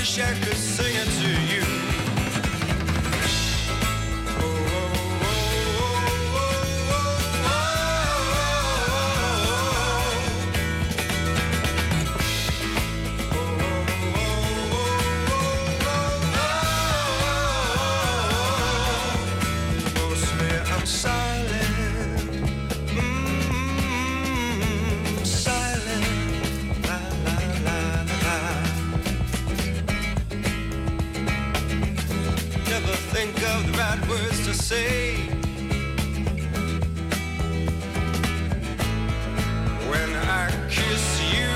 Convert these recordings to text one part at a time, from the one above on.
wish I could sing it to you. Words to say when I kiss you.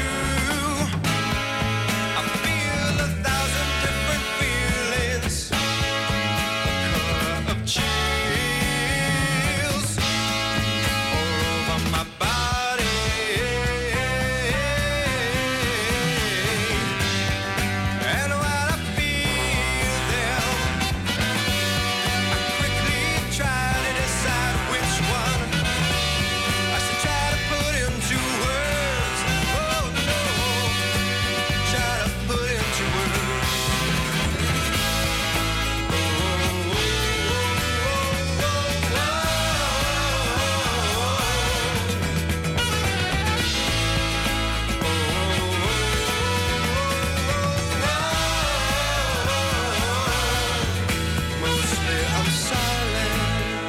I feel 1,000 different feelings, color of chills all over my body, and when I feel them, try to decide which one I should try to put into words. Oh no, try to put into words. Mostly I'm silent.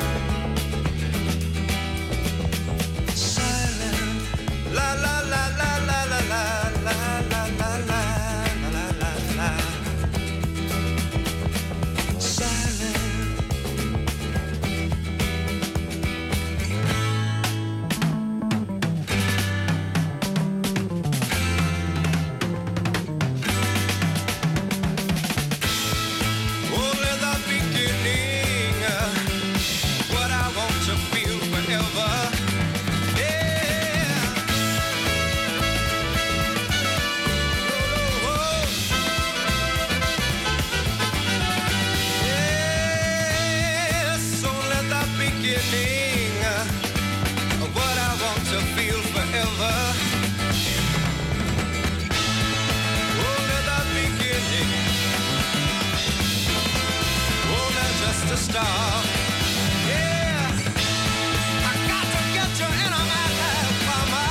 La la la la la la la la la la la la la la. Silent. Only the beginning, what I want to feel forever. Beginning of what I want to feel forever. Only the beginning, only just a start. Yeah, I got to get you in my life, mama.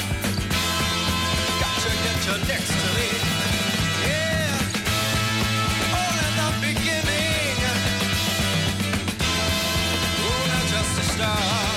Got to get you next to me. Yeah, only the beginning, just a start.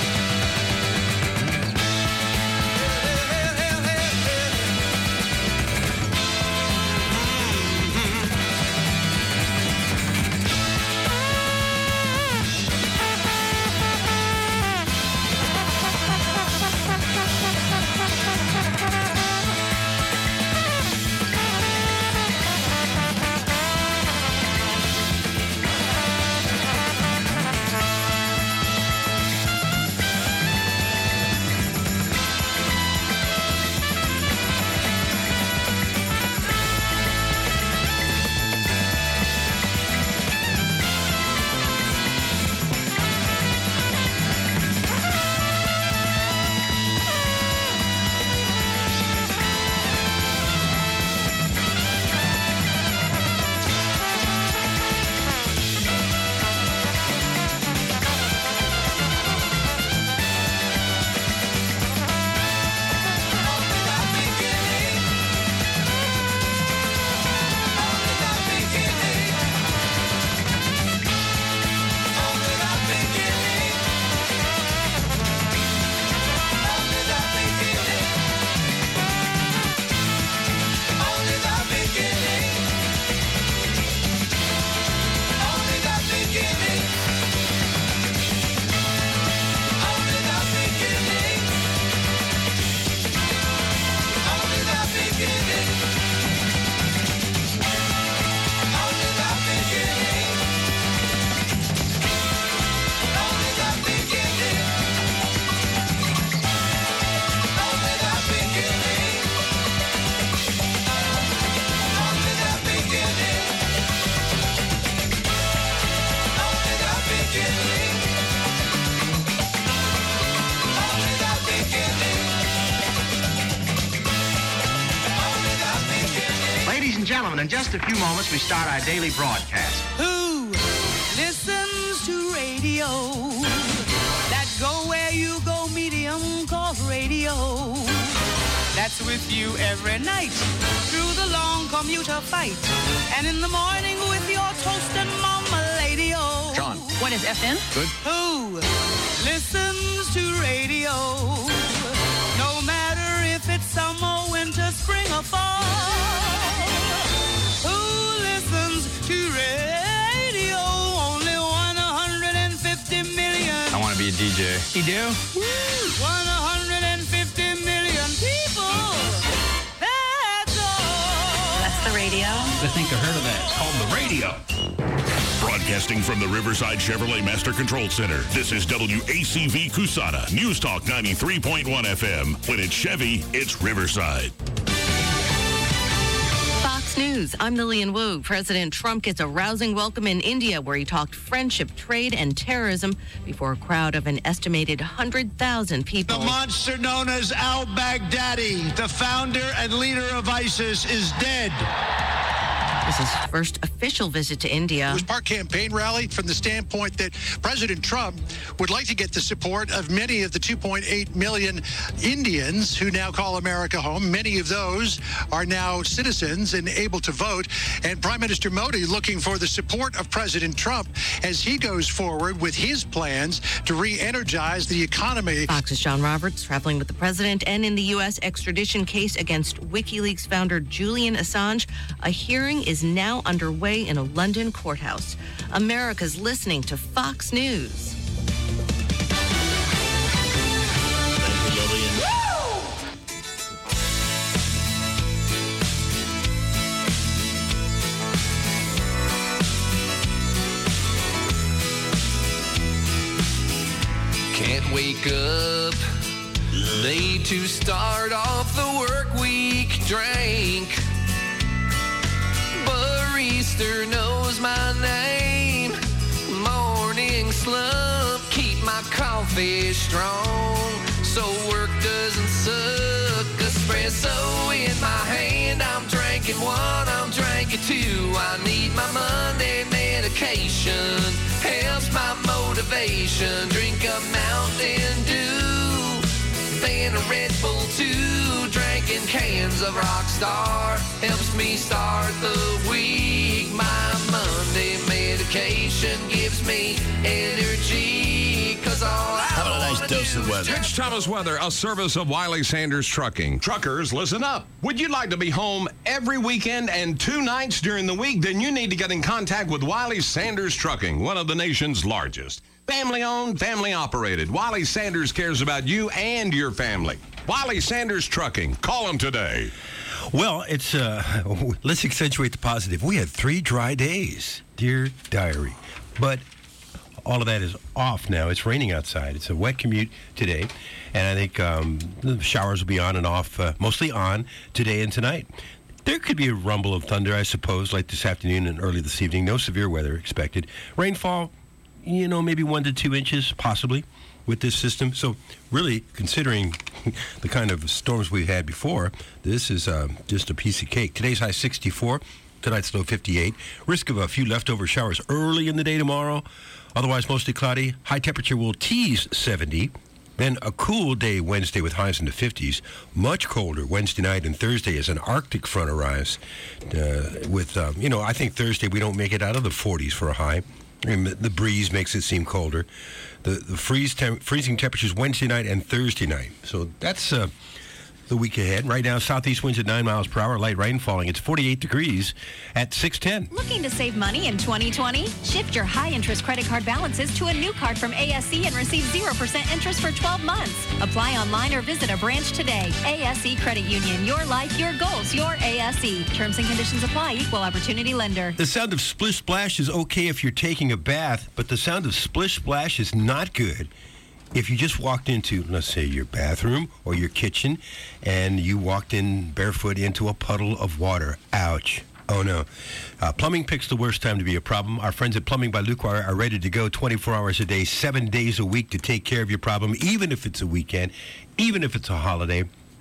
and gentlemen, in just a few moments, we start our daily broadcast. Who listens to radio? That go where you go medium called radio. That's with you every night through the long commuter fight. And in the morning with your toast and mama-lady-o. John. What is FM? Good. Who listens to radio? No matter if it's summer, winter, spring, or fall. Who listens to radio? Only 150 million. I want to be a DJ. You do? 150 million people. That's all. That's the radio. I think I heard of that. It's called the radio. Broadcasting from the Riverside Chevrolet Master Control Center, this is WACV Kusana, News Talk 93.1 FM. When it's Chevy, it's Riverside. Fox News, I'm Lillian Wu. President Trump gets a rousing welcome in India, where he talked friendship, trade, and terrorism before a crowd of an estimated 100,000 people. The monster known as al-Baghdadi, the founder and leader of ISIS, is dead. This is his first official visit to India. It was part campaign rally from the standpoint that President Trump would like to get the support of many of the 2.8 million Indians who now call America home. Many of those are now citizens and able to vote. And Prime Minister Modi looking for the support of President Trump as he goes forward with his plans to re-energize the economy. Fox's John Roberts traveling with the president, and in the U.S. extradition case against WikiLeaks founder Julian Assange, a hearing is now underway in a London courthouse. America's listening to Fox News. Thank you, Lillian. Can't wake up late to start off the work week. Drank. Barista knows my name. Morning slump, keep my coffee strong so work doesn't suck. Espresso in my hand, I'm drinking one, I'm drinking two. I need my Monday medication, helps my motivation. Drink a Mountain Dew, then a Red Bull too. Drinking cans of Rockstar helps me start the week. My Monday medication gives me energy, 'cause all I How about a nice wanna dose do of is weather? drink. It's Thomas Weather, a service of Wiley Sanders Trucking. Truckers, listen up. Would you like to be home every weekend and 2 nights during the week? Then you need to get in contact with Wiley Sanders Trucking, one of the nation's largest. Family-owned, family-operated. Wiley Sanders cares about you and your family. Wiley Sanders Trucking. Call them today. Well, it's, let's accentuate the positive. We had 3 dry days, dear diary. But all of that is off now. It's raining outside. It's a wet commute today. And I think the showers will be on and off, mostly on today and tonight. There could be a rumble of thunder, I suppose, like this afternoon and early this evening. No severe weather expected. Rainfall, maybe 1 to 2 inches, possibly, with this system. So really, considering the kind of storms we've had before, this is just a piece of cake. Today's high 64, tonight's low 58. Risk of a few leftover showers early in the day tomorrow. Otherwise, mostly cloudy. High temperature will tease 70. Then a cool day Wednesday with highs in the 50s. Much colder Wednesday night and Thursday as an Arctic front arrives. I think Thursday we don't make it out of the 40s for a high. And the breeze makes it seem colder. The freezing temperatures Wednesday night and Thursday night. So that's the week ahead. Right now, southeast winds at 9 miles per hour, light rain falling. It's 48 degrees at 610. Looking to save money in 2020? Shift your high-interest credit card balances to a new card from ASE and receive 0% interest for 12 months. Apply online or visit a branch today. ASE Credit Union. Your life, your goals, your ASE. Terms and conditions apply. Equal opportunity lender. The sound of splish splash is okay if you're taking a bath, but the sound of splish splash is not good if you just walked into, let's say, your bathroom or your kitchen, and you walked in barefoot into a puddle of water. Ouch. Oh, no. Plumbing picks the worst time to be a problem. Our friends at Plumbing by Lucquire are ready to go 24 hours a day, 7 days a week to take care of your problem, even if it's a weekend, even if it's a holiday.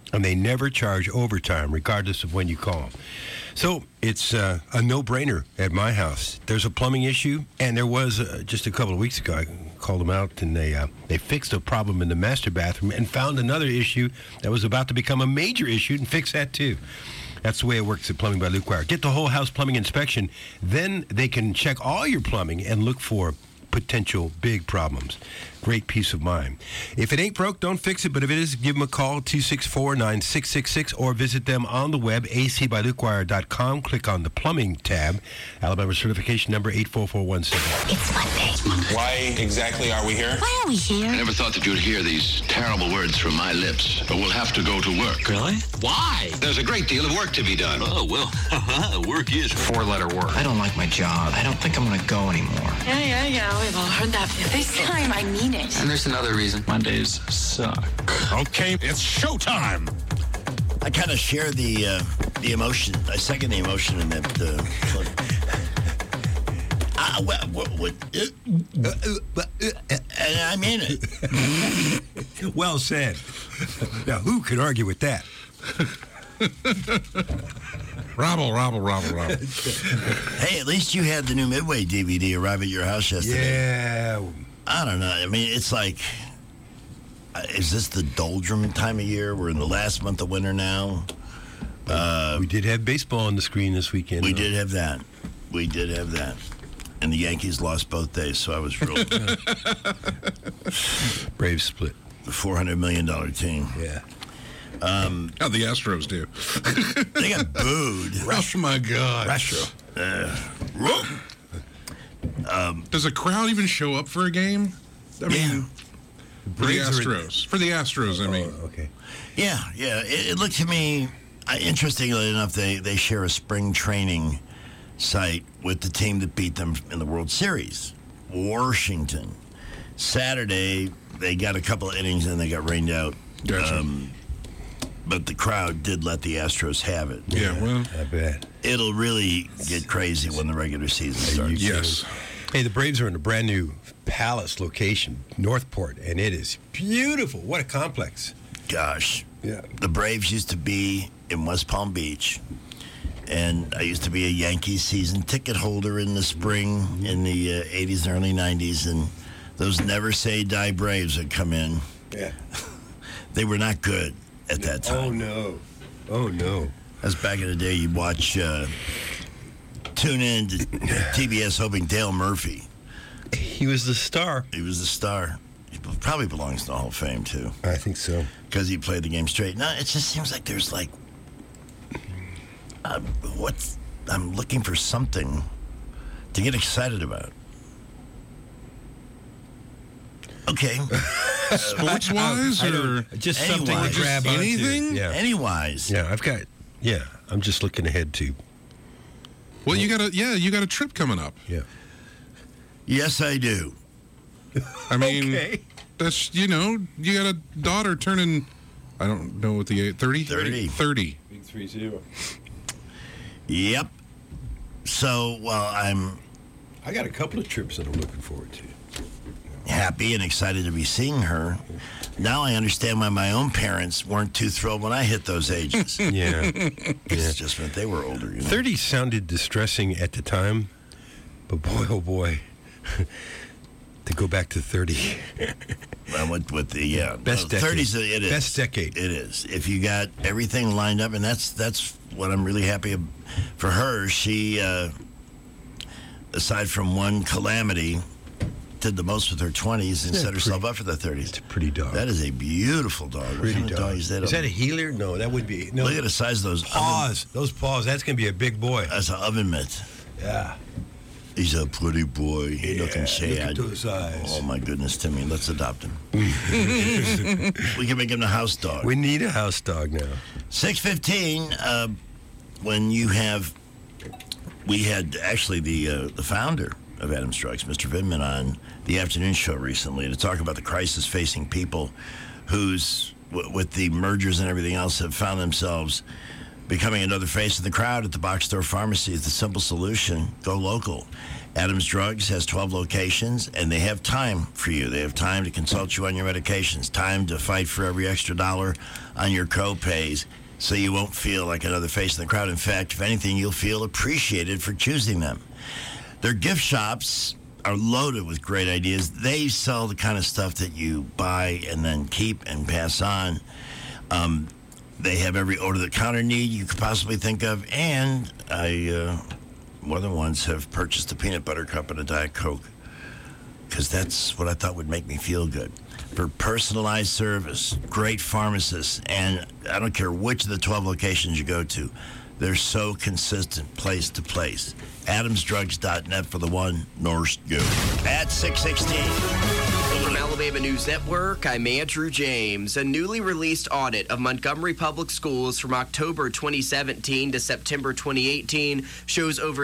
and they never charge overtime, regardless of when you call them. So it's a no-brainer at my house. There's a plumbing issue, and there was just a couple of weeks ago. I called them out, and they fixed a problem in the master bathroom and found another issue that was about to become a major issue and fixed that too. That's the way it works at Plumbing by Luke Wire. Get the whole house plumbing inspection. Then they can check all your plumbing and look for potential big problems. Great peace of mind. If it ain't broke, don't fix it. But if it is, give them a call, 264-9666, or visit them on the web, acbylukewire.com. Click on the plumbing tab. Alabama certification number 84417. It's Monday. Why exactly are we here? Why are we here? I never thought that you'd hear these terrible words from my lips, but we'll have to go to work. Really? Why? There's a great deal of work to be done. Oh, well, work is four-letter word. I don't like my job. I don't think I'm going to go anymore. Yeah, we've all heard that. This time, I mean it. And there's another reason. Mondays suck. Okay, it's showtime. I kind of share the emotion. I second the emotion in that. And I mean it. Well said. Now, who could argue with that? Robble. Hey, at least you had the new Midway DVD arrive at your house yesterday. Yeah. I don't know. I mean, it's like, is this the doldrum time of year? We're in the last month of winter now. We did have baseball on the screen this weekend. We did have that. And the Yankees lost both days, so I was real. Braves split. The $400 million team. Yeah. How'd the Astros do? They got booed. Oh, my God. Does a crowd even show up for a game? I mean, for the Astros. I mean. Okay. Yeah. It looked to me, interestingly enough, they share a spring training site with the team that beat them in the World Series, Washington. Saturday, they got a couple of innings and they got rained out. Gotcha. But the crowd did let the Astros have it. Yeah, well, I bet. It'll really get crazy when the regular season starts. Yes. Hey, the Braves are in a brand new Palace location, Northport, and it is beautiful. What a complex. Gosh. Yeah. The Braves used to be in West Palm Beach, and I used to be a Yankees season ticket holder in the spring in the 80s and early 90s, and those Never Say Die Braves would come in. Yeah. They were not good at that time. Oh, no. That's back in the day. You'd watch, tune in to TBS hoping Dale Murphy. He was the star. He probably belongs to the Hall of Fame, too. I think so. Because he played the game straight. No, it just seems like there's like, I'm looking for something to get excited about. Okay. Sports-wise, or just something to grab onto. Anything? Yeah. Any-wise. Yeah, I'm just looking ahead to. Well, you got a trip coming up. Yeah. Yes, I do. I mean, okay. That's, you got a daughter turning, I don't know what the age, 30? 30. Big 30. Yep. So, I got a couple of trips that I'm looking forward to. Happy and excited to be seeing her. Now I understand why my own parents weren't too thrilled when I hit those ages. Yeah. It's just when they were older. 30 sounded distressing at the time, but boy, oh boy, to go back to 30. With the best decade. 30s, it is. Best decade. It is. If you got everything lined up, and that's what I'm really happy for her. She, aside from one calamity, did the most with her 20s and set herself up for the 30s. It's a pretty dog. That is a beautiful dog. Pretty dog. Is that a healer? No, that would be. No. Look at the size of those paws. Those paws. That's going to be a big boy. That's an oven mitt. Yeah. He's a pretty boy. He looking sad. Look at those eyes. Oh, my goodness, Timmy. Let's adopt him. We can make him the house dog. We need a house dog now. 6:15, when we had actually the founder of Adam Strikes, Mr. Vindman, on the afternoon show recently to talk about the crisis facing people who's, with the mergers and everything else, have found themselves Becoming another face of the crowd at the Box Store Pharmacy is the simple solution. Go local. Adams Drugs has 12 locations, and they have time for you. They have time to consult you on your medications, time to fight for every extra dollar on your co-pays, so you won't feel like another face in the crowd. In fact, if anything, you'll feel appreciated for choosing them. Their gift shops are loaded with great ideas. They sell the kind of stuff that you buy and then keep and pass on. They have every over-the-counter need you could possibly think of, and I more than once have purchased a peanut butter cup and a Diet Coke, because that's what I thought would make me feel good. For personalized service, great pharmacists, and I don't care which of the 12 locations you go to, they're so consistent place to place. AdamsDrugs.net for the one, North Go. At 6:16. From Alabama News Network, I'm Andrew James. A newly released audit of Montgomery Public Schools from October 2017 to September 2018 shows over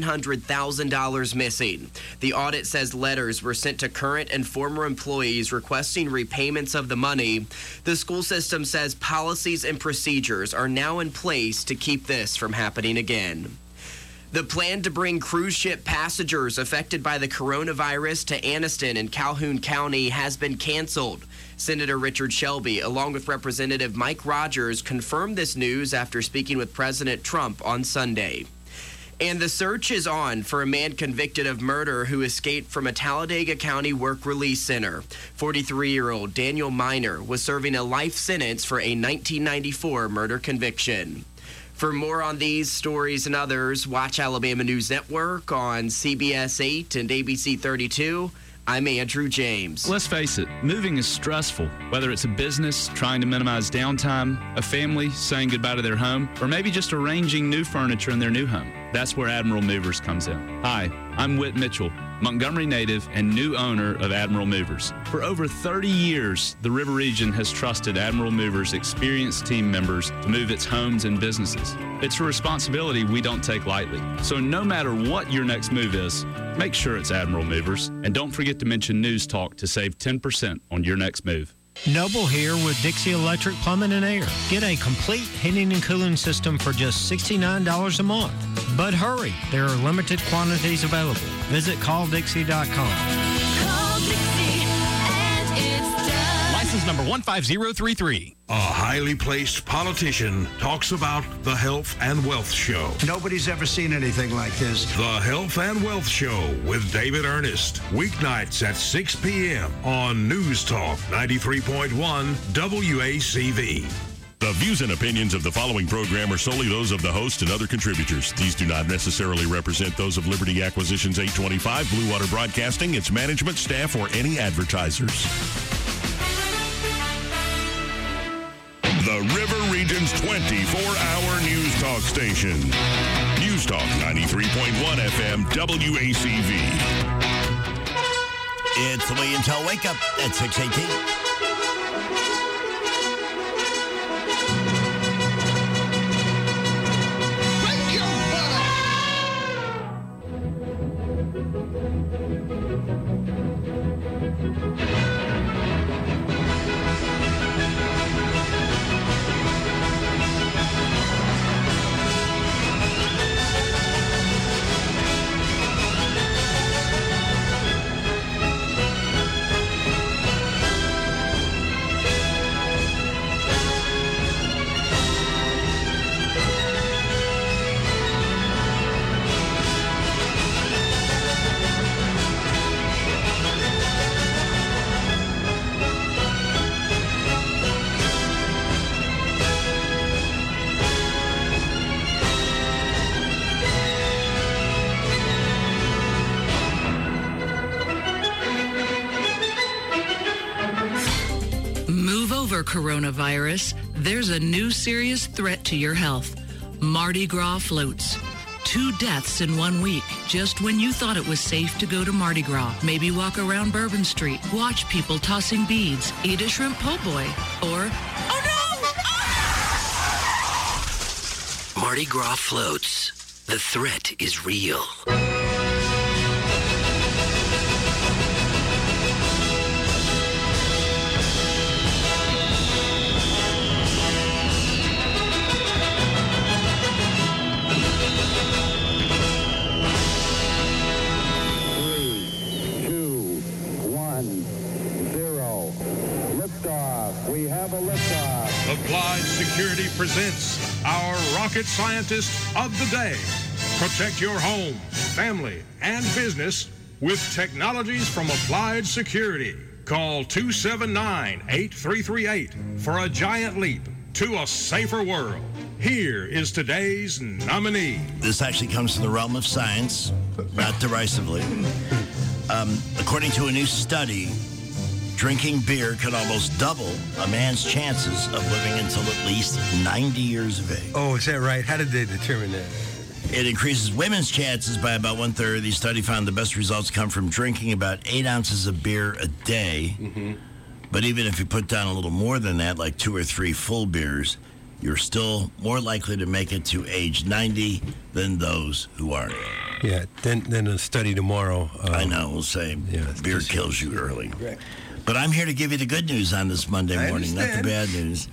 $700,000 missing. The audit says letters were sent to current and former employees requesting repayments of the money. The school system says policies and procedures are now in place to keep this from happening again. The plan to bring cruise ship passengers affected by the coronavirus to Anniston and Calhoun County has been canceled. Senator Richard Shelby, along with Representative Mike Rogers, confirmed this news after speaking with President Trump on Sunday. And the search is on for a man convicted of murder who escaped from a Talladega County work release center. 43-year-old Daniel Miner was serving a life sentence for a 1994 murder conviction. For more on these stories and others, watch Alabama News Network on CBS 8 and ABC 32. I'm Andrew James. Let's face it, moving is stressful. Whether it's a business trying to minimize downtime, a family saying goodbye to their home, or maybe just arranging new furniture in their new home. That's where Admiral Movers comes in. Hi, I'm Whit Mitchell, Montgomery native and new owner of Admiral Movers. For over 30 years, the River Region has trusted Admiral Movers' experienced team members to move its homes and businesses. It's a responsibility we don't take lightly. So no matter what your next move is, make sure it's Admiral Movers. And don't forget to mention News Talk to save 10% on your next move. Noble here with Dixie Electric Plumbing and Air. Get a complete heating and cooling system for just $69 a month. But hurry, there are limited quantities available. Visit calldixie.com. License number 15033. A highly placed politician talks about the Health and Wealth Show. Nobody's ever seen anything like this. The Health and Wealth Show with David Ernest. Weeknights at 6 p.m. on News Talk 93.1 WACV. The views and opinions of the following program are solely those of the host and other contributors. These do not necessarily represent those of Liberty Acquisitions 825, Blue Water Broadcasting, its management, staff, or any advertisers. The River Region's 24-hour news talk station. News Talk 93.1 FM WACV. It's the William Tell Wake Up at 6:18. Coronavirus, there's a new serious threat to your health. Mardi Gras floats. 2 deaths in 1 week, just when you thought it was safe to go to Mardi Gras. Maybe walk around Bourbon Street, watch people tossing beads, eat a shrimp po' boy, or, oh no! Mardi Gras floats. The threat is real. Security presents our rocket scientist of the day. Protect your home, family, and business with technologies from Applied Security. Call 279-8338 for a giant leap to a safer world. Here is today's nominee. This actually comes from the realm of science, not derisively. According to a new study, drinking beer can almost double a man's chances of living until at least 90 years of age. Oh, is that right? How did they determine that? It increases women's chances by about 1/3. The study found the best results come from drinking about 8 ounces of beer a day. Mm-hmm. But even if you put down a little more than that, like 2 or 3 full beers, you're still more likely to make it to age 90 than those who aren't. Yeah, then a study tomorrow. I know, we'll say beer kills you early. Right. But I'm here to give you the good news on this Monday morning, not the bad news.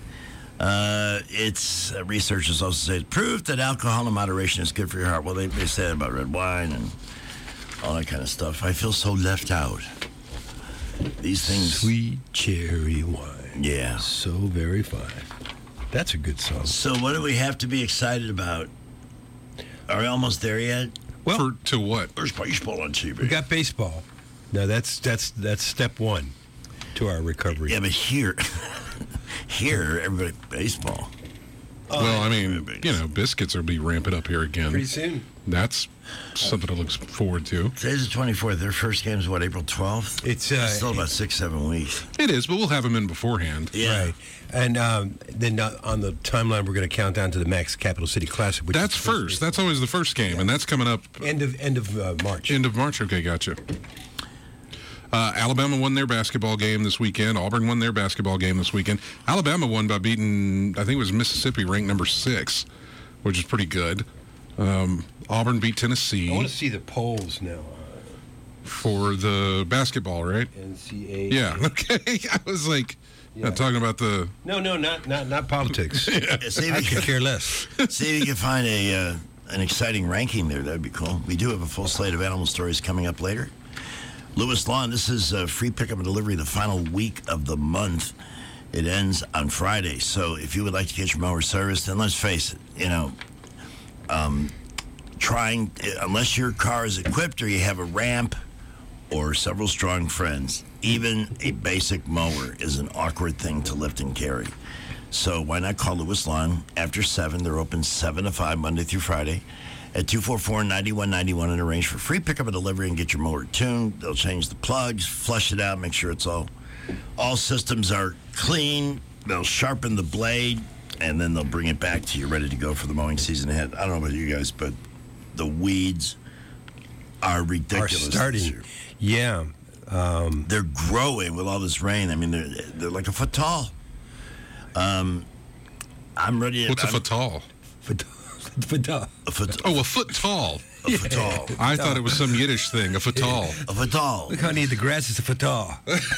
Researchers also say it's proof that alcohol in moderation is good for your heart. Well, they say that about red wine and all that kind of stuff. I feel so left out. These things. Sweet cherry wine. Yeah. So very fine. That's a good song. So what do we have to be excited about? Are we almost there yet? Well, to what? There's baseball on TV. We got baseball. No, that's step one to our recovery. Yeah, but here, everybody baseball. Well, I mean, biscuits will be ramping up here again. Pretty soon. That's something to look forward to. Today's the 24th. Their first game is what, April 12th? It's still about 6-7 weeks. It is, but we'll have them in beforehand. Yeah. Right. And then on the timeline, we're going to count down to the Max Capital City Classic. Which That's first. That's always the first game, and that's coming up. End of March. End of March. Okay, gotcha. Alabama won their basketball game this weekend. Auburn won their basketball game this weekend. Alabama won by beating, I think it was Mississippi, ranked number 6, which is pretty good. Auburn beat Tennessee. I want to see the polls now. For the basketball, right? NCAA. Yeah, okay. I was like, not talking about the... No, not politics. See, I could care less. See if you can find an exciting ranking there. That'd be cool. We do have a full slate of animal stories coming up later. Lewis Lawn, this is free pickup and delivery the final week of the month. It ends on Friday. So if you would like to get your mower serviced, then let's face it, unless your car is equipped or you have a ramp or several strong friends, even a basic mower is an awkward thing to lift and carry. So why not call Lewis Lawn after 7? They're open 7 to 5 Monday through Friday at 244-9191 and arrange for free pickup and delivery and get your mower tuned. They'll change the plugs, flush it out, make sure it's all systems are clean. They'll sharpen the blade, and then they'll bring it back to you ready to go for the mowing season ahead. I don't know about you guys, but the weeds are ridiculous. Are starting. Yeah. They're growing with all this rain. I mean, they're like a foot tall. I'm ready. What's a foot tall? A foot tall. A foot tall. A foot tall. I thought it was some Yiddish thing. A foot tall. A foot tall. Look how neat the grass is. A foot tall.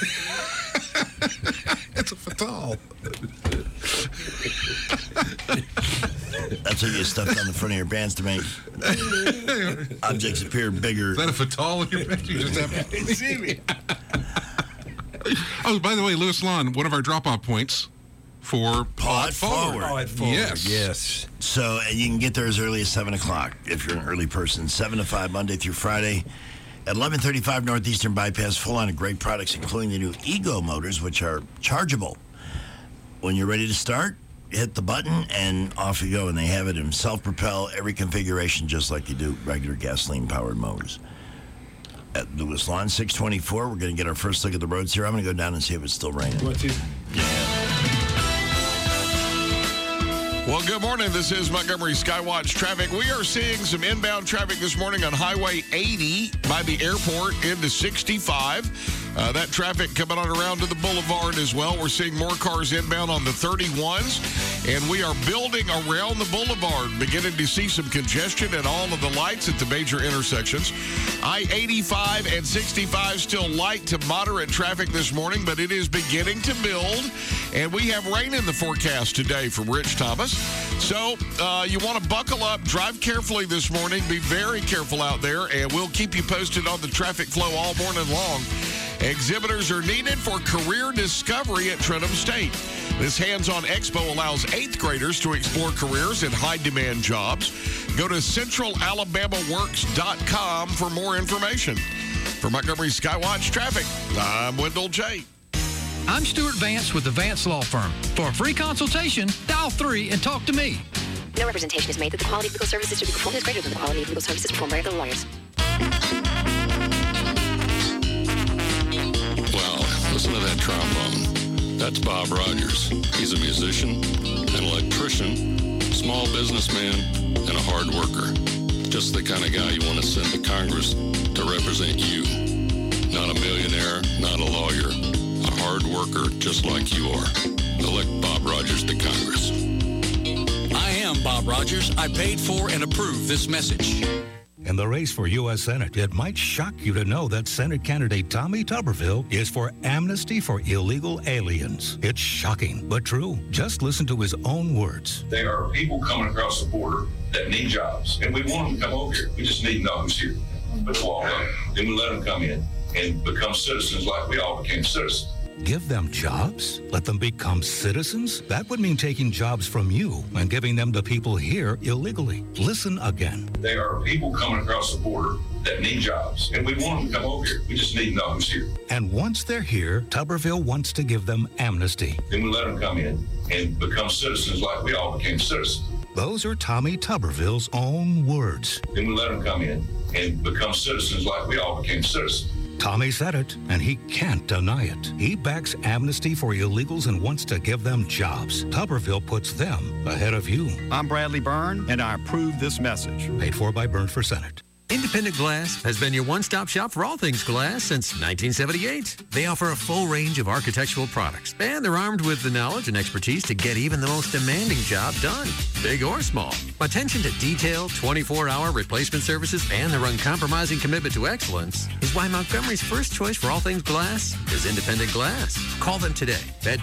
It's a foot tall. That's what you stuffed on the front of your pants to make objects appear bigger. Is that a foot tall in your pants? You just have to see me. Oh, by the way, Lewis Lawn, one of our drop-off points for Pod Forward. Yes. So, and you can get there as early as 7 o'clock if you're an early person. 7 to 5, Monday through Friday. At 1135 Northeastern Bypass, full line of great products, including the new Ego motors, which are chargeable. When you're ready to start, hit the button, and off you go. And they have it in self-propel, every configuration, just like you do regular gasoline-powered motors. At Lewis Lawn, 624, we're going to get our first look at the roads here. I'm going to go down and see if it's still raining. You want to? Well, good morning. This is Montgomery Skywatch traffic. We are seeing some inbound traffic this morning on Highway 80 by the airport into 65. That traffic coming on around to the boulevard as well. We're seeing more cars inbound on the 31s, and we are building around the boulevard, beginning to see some congestion at all of the lights at the major intersections. I-85 and 65 still light to moderate traffic this morning, but it is beginning to build, and we have rain in the forecast today from Rich Thomas. So you want to buckle up, drive carefully this morning, be very careful out there, and we'll keep you posted on the traffic flow all morning long Exhibitors are needed for career discovery at Trenton State. This hands-on expo allows 8th graders to explore careers in high-demand jobs. Go to centralalabamaworks.com for more information. For Montgomery Skywatch Traffic, I'm Wendell J. I'm Stuart Vance with the Vance Law Firm. For a free consultation, dial 3 and talk to me. No representation is made that the quality of legal services to be performed is greater than the quality of legal services performed by other lawyers. Wow, listen to that trombone. That's Bob Rogers. He's a musician, an electrician, small businessman, and a hard worker. Just the kind of guy you want to send to Congress to represent you. Not a millionaire, not a lawyer. A hard worker just like you are. Elect Bob Rogers to Congress. I am Bob Rogers. I paid for and approved this message. In the race for U.S. Senate, it might shock you to know that Senate candidate Tommy Tuberville is for amnesty for illegal aliens. It's shocking, but true. Just listen to his own words. There are people coming across the border that need jobs, and we want them to come over here. We just need to know who's here. But we'll all know. Then we let them come in and become citizens like we all became citizens. Give them jobs? Let them become citizens? That would mean taking jobs from you and giving them to people here illegally. Listen again. There are people coming across the border that need jobs, and we want them to come over here. We just need to know who's here. And once they're here, Tuberville wants to give them amnesty. Then we let them come in and become citizens like we all became citizens. Those are Tommy Tuberville's own words. Then we let them come in and become citizens like we all became citizens. Tommy said it, and he can't deny it. He backs amnesty for illegals and wants to give them jobs. Tuberville puts them ahead of you. I'm Bradley Byrne, and I approve this message. Paid for by Byrne for Senate. Independent Glass has been your one-stop shop for all things glass since 1978. They offer a full range of architectural products, and they're armed with the knowledge and expertise to get even the most demanding job done, big or small. Attention to detail, 24-hour replacement services, and their uncompromising commitment to excellence is why Montgomery's first choice for all things glass is Independent Glass. Call them today at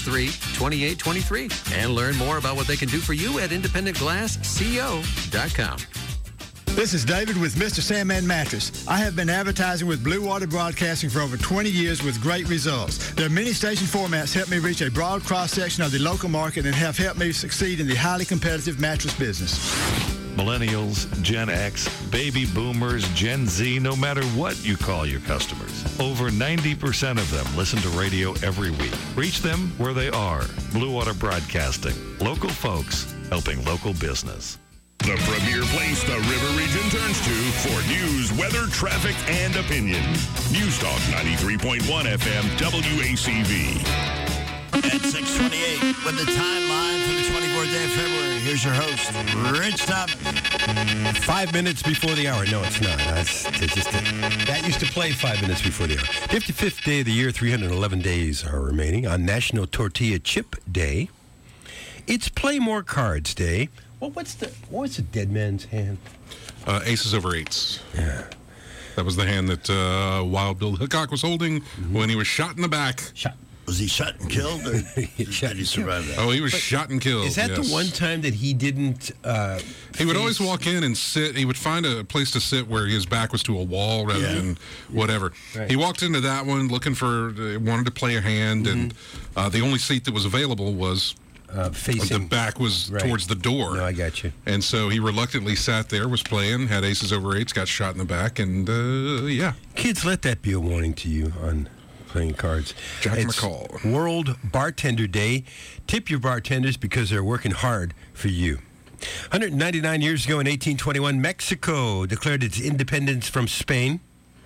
263-2823 and learn more about what they can do for you at independentglassco.com. This is David with Mr. Sandman Mattress. I have been advertising with Blue Water Broadcasting for over 20 years with great results. Their many station formats help me reach a broad cross-section of the local market and have helped me succeed in the highly competitive mattress business. Millennials, Gen X, baby boomers, Gen Z, no matter what you call your customers. Over 90% of them listen to radio every week. Reach them where they are. Blue Water Broadcasting. Local folks helping local business. The premier place the River Region turns to for news, weather, traffic, and opinion. News Talk 93.1 FM WACV. At 6:28 with the timeline for the 24th day of February. Here's your host, Rich Thompson. 5 minutes before the hour. No, it's not. That used to play 5 minutes before the hour. 55th day of the year, 311 days are remaining on National Tortilla Chip Day. It's Play More Cards Day. Well, what's the dead man's hand? Aces over eights. Yeah. That was the hand that Wild Bill Hickok was holding when he was shot in the back. Was he shot and killed, or did he survive that? Oh, he was shot and killed. Is that the one time that he didn't... he would always walk in and sit. He would find a place to sit where his back was to a wall rather than whatever. Right. He walked into that one looking for... wanted to play a hand, and the only seat that was available was... facing... The back was towards the door. No, I got you. And so he reluctantly sat there, was playing, had aces over eights, got shot in the back, and yeah. Kids, let that be a warning to you on playing cards. Jack it's McCall. World Bartender Day. Tip your bartenders because they're working hard for you. 199 years ago in 1821, Mexico declared its independence from Spain.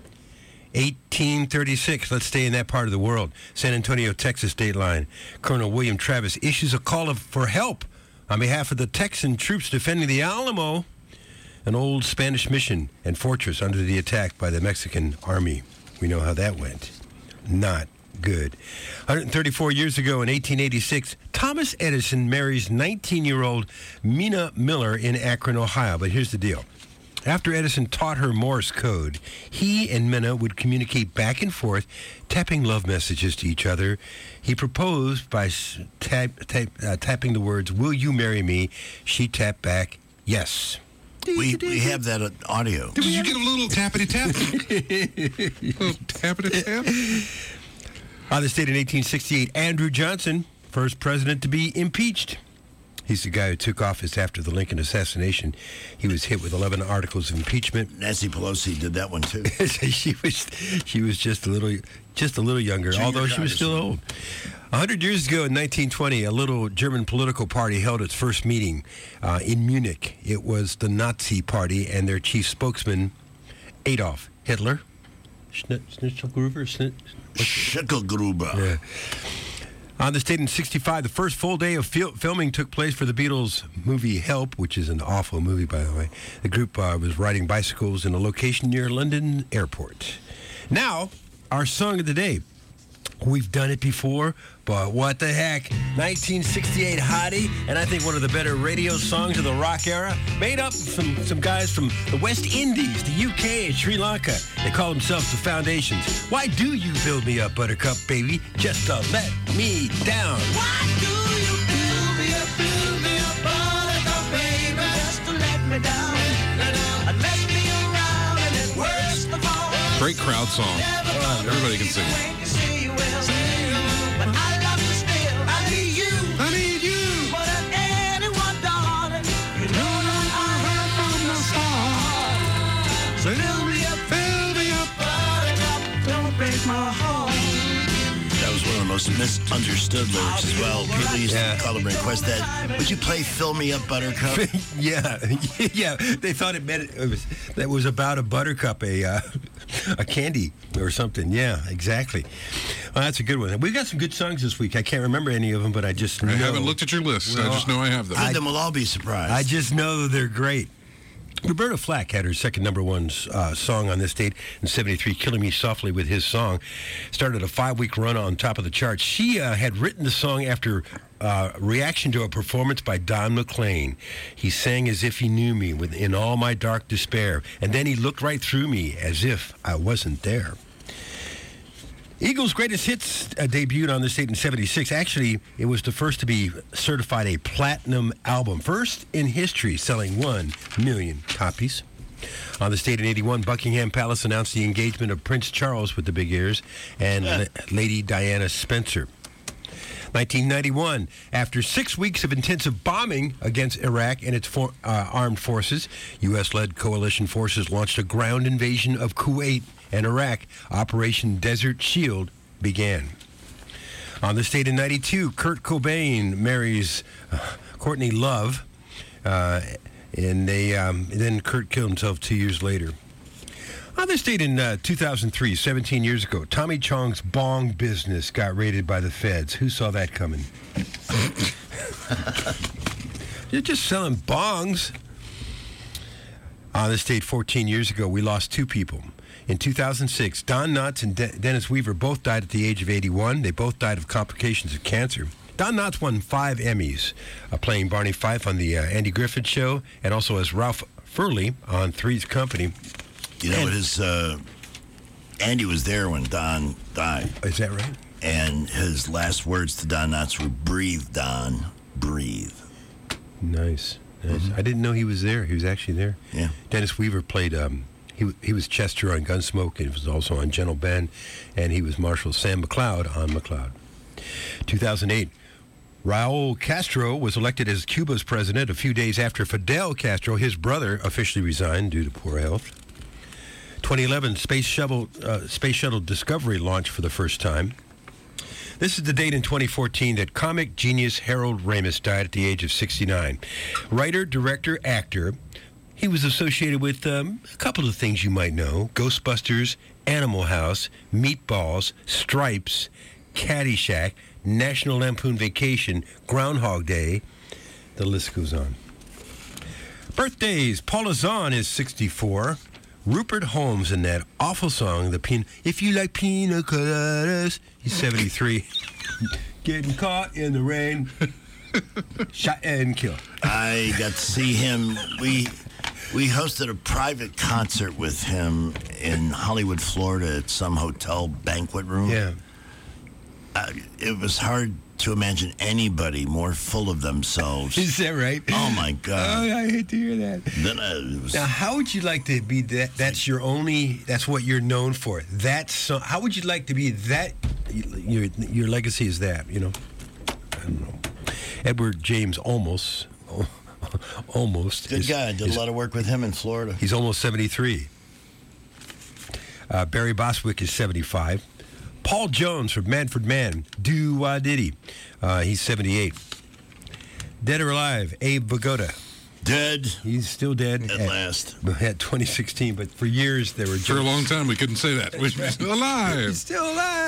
1836, let's stay in that part of the world. San Antonio, Texas state line. Colonel William Travis issues a call for help on behalf of the Texan troops defending the Alamo, an old Spanish mission and fortress under the attack by the Mexican army. We know how that went. Not good. 134 years ago in 1886, Thomas Edison marries 19-year-old Mina Miller in Akron, Ohio. But here's the deal. After Edison taught her Morse code, he and Minna would communicate back and forth, tapping love messages to each other. He proposed by tapping the words, "Will you marry me?" She tapped back, "Yes." We have that audio. Did you get a little tappity tap? Little tappity tap? On this date in 1868, Andrew Johnson, first president to be impeached. He's the guy who took office after the Lincoln assassination. He was hit with 11 articles of impeachment. Nancy Pelosi did that one too. she was just a little younger, although she was still old. 100 years ago in 1920, a little German political party held its first meeting in Munich. It was the Nazi Party and their chief spokesman, Adolf Hitler. Schnitzelgruber? Schickelgruber. Yeah. On this date in 1965, the first full day of filming took place for the Beatles' movie Help, which is an awful movie, by the way. The group was riding bicycles in a location near London Airport. Now, our song of the day. We've done it before, but what the heck? 1968 hottie, and I think one of the better radio songs of the rock era, made up from some guys from the West Indies, the UK, and Sri Lanka. They call themselves the Foundations. Why do you build me up, Buttercup, baby, just to let me down? Why do you build me up, Buttercup, baby, just to let me down? And mess me around, and then worst of all, great crowd song. Everybody can sing it. But I love you still. I need you. I need you. More than anyone, darling. You know that I heard from the start. So fill me up, Buttercup. Don't break my heart. That was one of the most misunderstood lyrics as well. People used to call them request that. Would you play "Fill Me Up, Buttercup"? Yeah. They thought it meant that was about a buttercup, a candy or something. Yeah, exactly. Well, that's a good one. We've got some good songs this week. I can't remember any of them, but I just know. I haven't looked at your list. I just know I have them. Then we'll all be surprised. I just know they're great. Roberta Flack had her second number one song on this date in 1973, Killing Me Softly with his song. Started a 5-week run on top of the charts. She had written the song after reaction to a performance by Don McLean. He sang as if he knew me in all my dark despair, and then he looked right through me as if I wasn't there. Eagles' Greatest Hits debuted on this date in 1976. Actually, it was the first to be certified a platinum album. First in history, selling 1 million copies. On this date in 1981, Buckingham Palace announced the engagement of Prince Charles with the big ears and Lady Diana Spencer. 1991, after 6 weeks of intensive bombing against Iraq and its armed forces, U.S.-led coalition forces launched a ground invasion of Kuwait and Iraq. Operation Desert Shield began. On this date in 1992, Kurt Cobain marries Courtney Love, and then Kurt killed himself 2 years later. On this date in 2003, 17 years ago, Tommy Chong's bong business got raided by the feds. Who saw that coming? You're just selling bongs. On this date 14 years ago, we lost 2 people. In 2006, Don Knotts and Dennis Weaver both died at the age of 81. They both died of complications of cancer. Don Knotts won 5 Emmys, playing Barney Fife on the Andy Griffith Show, and also as Ralph Furley on Three's Company. You know, Andy was there when Don died. Is that right? And his last words to Don Knotts were, "Breathe, Don, breathe." Nice. Mm-hmm. I didn't know he was there. He was actually there. Yeah. Dennis Weaver played, he was Chester on Gunsmoke, and he was also on Gentle Ben, and he was Marshal Sam McLeod on McLeod. 2008, Raul Castro was elected as Cuba's president a few days after Fidel Castro, his brother, officially resigned due to poor health. 2011, Space Shuttle Discovery launched for the first time. This is the date in 2014 that comic genius Harold Ramis died at the age of 69. Writer, director, actor. He was associated with a couple of things you might know: Ghostbusters, Animal House, Meatballs, Stripes, Caddyshack, National Lampoon Vacation, Groundhog Day. The list goes on. Birthdays. Paula Zahn is 64. Rupert Holmes in that awful song, If You Like Pina Coladas, he's 73. Getting caught in the rain. Shot and killed. I got to see him. We hosted a private concert with him in Hollywood, Florida at some hotel banquet room. Yeah. It was hard to imagine anybody more full of themselves. Is that right? Oh, my God. Oh, I hate to hear that. Then, now, how would you like to be that? That's what you're known for. How would you like to be that? Your legacy is that, I don't know. Edward James almost. Good guy. Did a lot of work with him in Florida. He's almost 73. Barry Bostwick is 75. Paul Jones from Manfred Mann. Do-wah-diddy. He's 78. Dead or alive, Abe Vigoda. Dead. He's still dead. At last. At 2016, but for years there were... For a long time we couldn't say that. He's still alive. He's still